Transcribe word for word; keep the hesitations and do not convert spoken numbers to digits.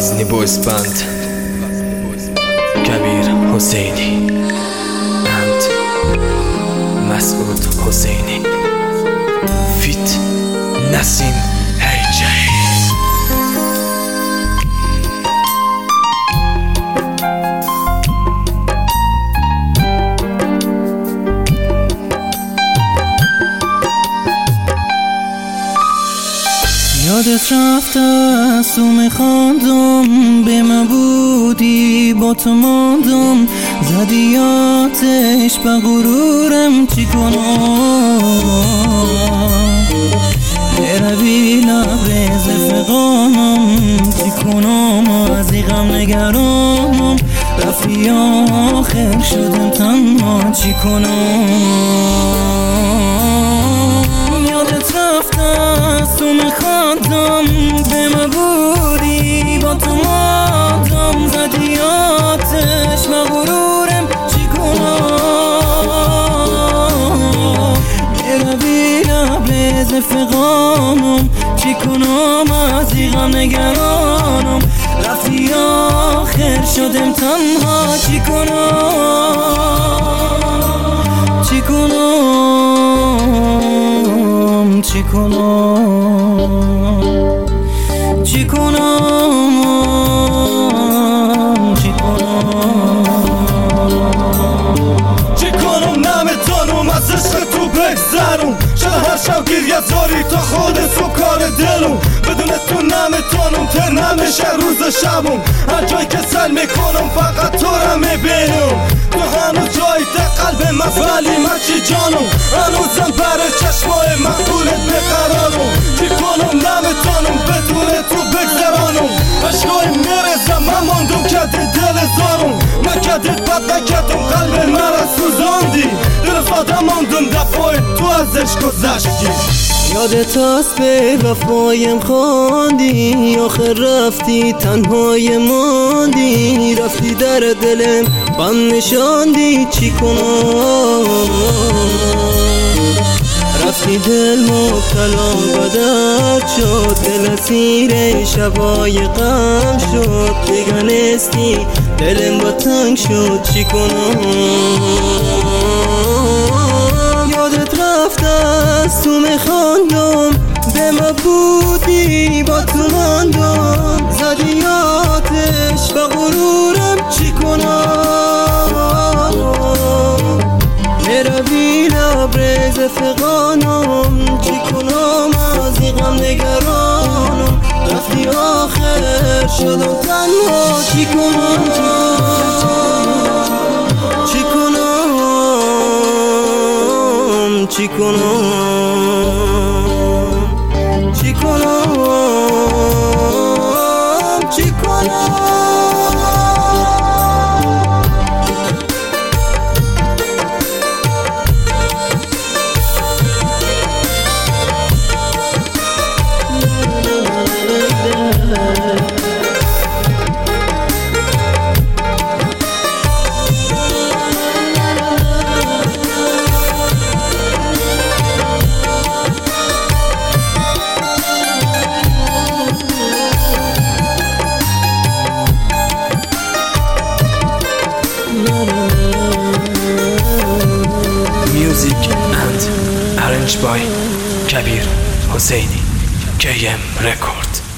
غزنی بویز بند، کبیر حسینی and مسعود حسینی فیت نسیم هیجی. یادت رفته است تو میخواندم، به من بودی با تو ماندم، زدی آتش به غرورم، چی کنم بروی لبریز فغانم، چی کنم از این غم نگرانم، رفتی آخر شدم تنها، چی کنم. یادت رفته است تو میخواندم، به من بودی با تو ماندم، زدی آتش به غرورم، چی کنم بروی لبریز فغانم، چی کنم از این غم نگرانم، رفتی آخر شدم تنها، چی کنم چی کنم چی کنم چی کنم چی کنم چی کنم نمیتونم از عشق تو بگذرم، شده هر شب گریه زاری تا خود تو کار دلم، بدون تو نمیتونم تر نمیشه روز شبم، هر جایی که سل میکنم فقط تو را میبینم، تو هنوز جایی در قلب من، ولی من چی جانم هنوزم برای چشمای مقبولت میقرارم، چی کنم نمیتونم بدون تو بگذرانم، عشقای میرزم من ماندم کدی دل زارم، من کدیت بد نکردم قلب مرا سوزاندی، دل فاده ماندم دفعه تو از عشق گذشتی. یادت است به وفایم خواندی، آخر رفتی تنهای ماندی، رفتی در دلم غم نشاندی، چی کنم رفتی دل مبتلا به درد شد، دل اسیر شبای غم شد، دیگه نیستی دلم با تنگ شد، چی کنم. یادت رفته است تو میخواندم، به من بودی با تو ماندم، زدی آتش به غرورم، چی کنم بروی لبریز فغانم، چی کنم از این غم نگرانم، رفتی آخر شدم تنها، چی کنم چی کنم چی کنم چی کنم چی کنم. Music and arranged by Kabir Hosseini, K M Record.